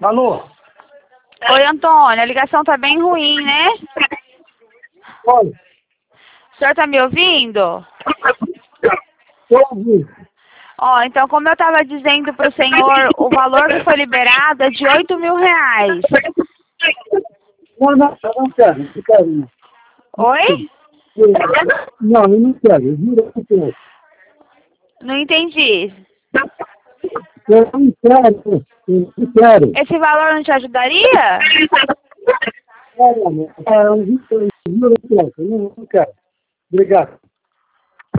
Alô? Oi, Antônio, a ligação tá bem ruim, né? Oi. O senhor tá me ouvindo? Estou ouvindo. Ó, então, como eu tava dizendo pro senhor, o valor que foi liberado é de R$ 8.000. Não quero, não quero. Não. Oi? Não, eu não quero, eu juro que eu não quero. Não entendi. Eu não quero. Esse valor não te ajudaria? Eu juro que eu não quero. Obrigado.